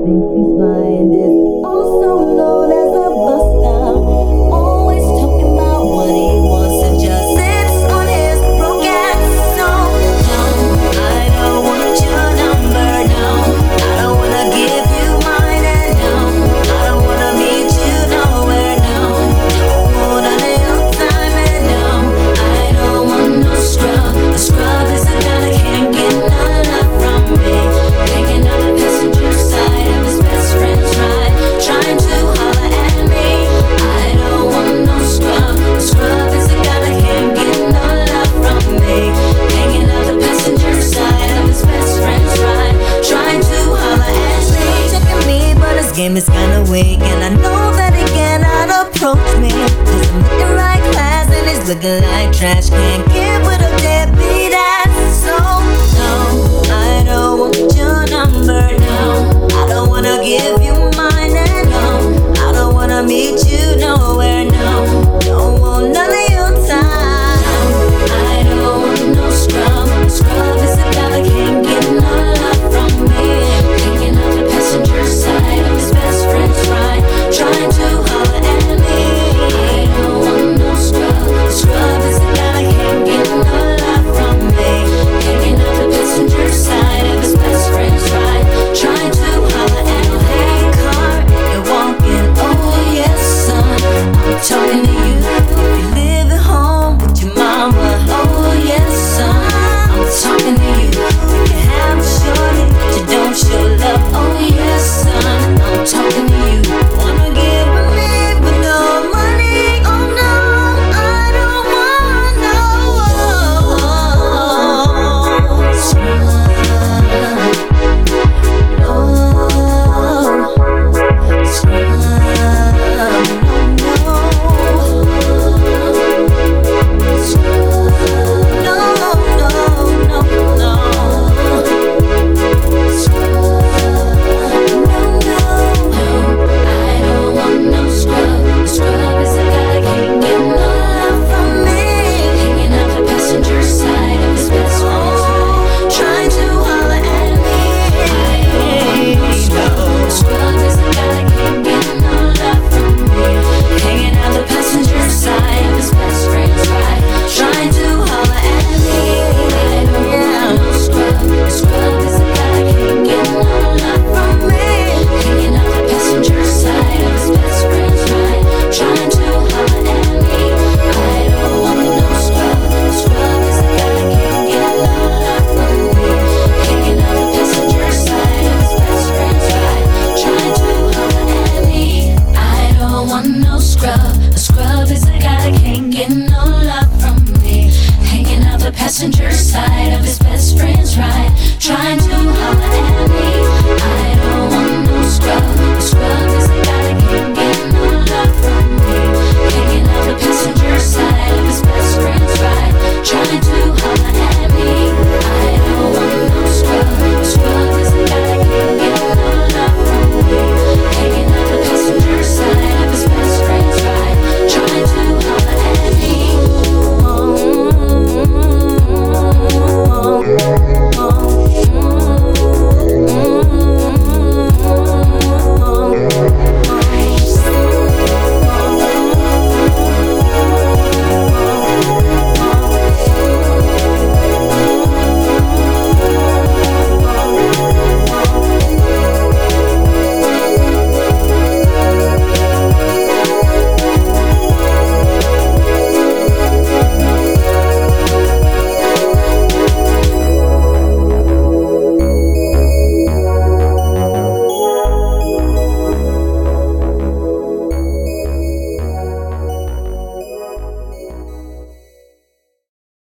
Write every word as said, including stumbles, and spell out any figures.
thinks he's flying is also known as a buster. Always talking about what he wants and just sits on his broke ass. No, no, I don't want your number. No, I don't wanna give you mine. And no, I don't wanna meet you nowhere. No, don't want none of your time. And no, I don't want no scrub. A scrub is a guy that can't get none love from me. Hanging on the passenger side of his best friend's ride, trying to holler at me. I don't want no scrub. A scrub is a guy that can't get no love from me. Hanging on the passenger side of his best friend's ride, trying to holler at me. Checking me, but his game is kinda weak, and I know that he cannot approach me. Cause I'm looking like class and he's looking like trash. Can't get